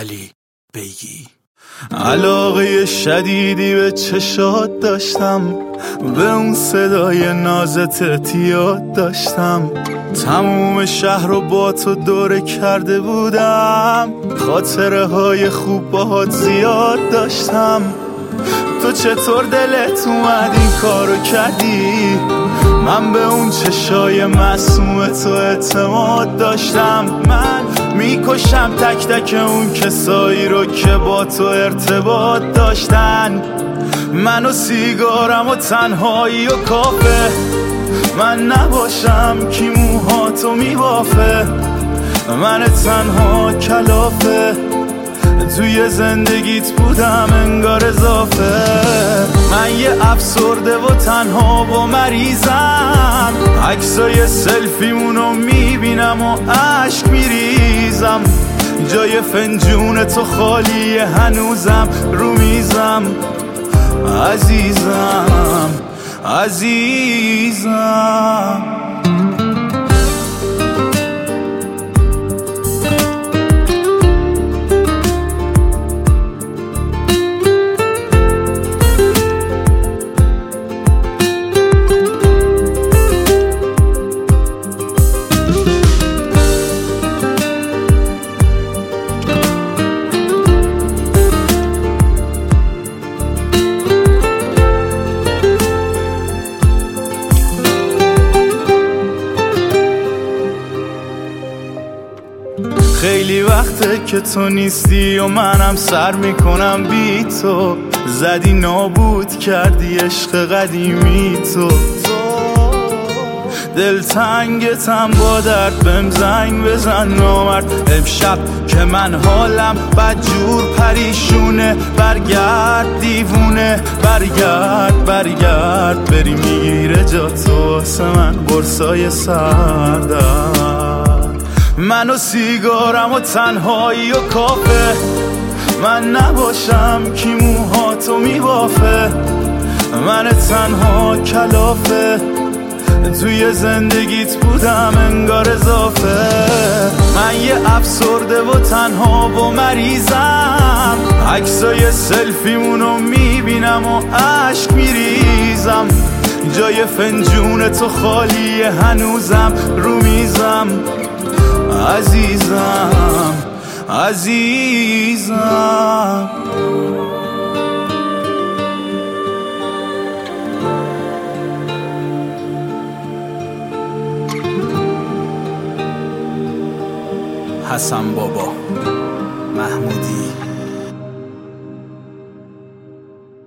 ولی بگی. علاقه شدیدی به چشات داشتم، به اون صدای نازت اعتیاد داشتم. تموم شهر رو با تو دوره کرده بودم، خاطره های خوب باهات زیاد داشتم. تو چطور دلت اومد این کارو کردی؟ من به اون چشای معصوم تو اعتماد داشتم. من میکشم تک تک اون کسایی رو که با تو ارتباط داشتن. من و سیگارم و تنهایی و کافه، من نباشم کی موهاتو میبافه. من تنها کلافه توی زندگیت بودم انگار اضافه. من یه افسرده و تنها و مریضم، عکسای سلفیمونو میبینم و عشق میریزم. جای فنجون تو خالیه هنوزم رو میزم. عزیزم عزیزم خیلی وقته که تو نیستی و منم سر میکنم بی تو. زدی نابود کردی عشق قدیمی تو. دلتنگتم با درد بهم زنگ بزن نامرد. امشب که من حالم بدجور پریشونه، برگرد دیوونه، برگرد بری میگیره جا تو واسه من قرصای سردرد. من و سیگارم و تنهایی و کافه، من نباشم کی موهاتو میبافه. من تنها کلافه توی زندگیت بودم انگار اضافه. من یه افسرده و تنها و مریضم، عکسای سلفیمونو میبینم و عشق میریزم. جای فنجون تو خالیه هنوزم رو میزم. عزیزم عزیزم حسن بابا محمودی.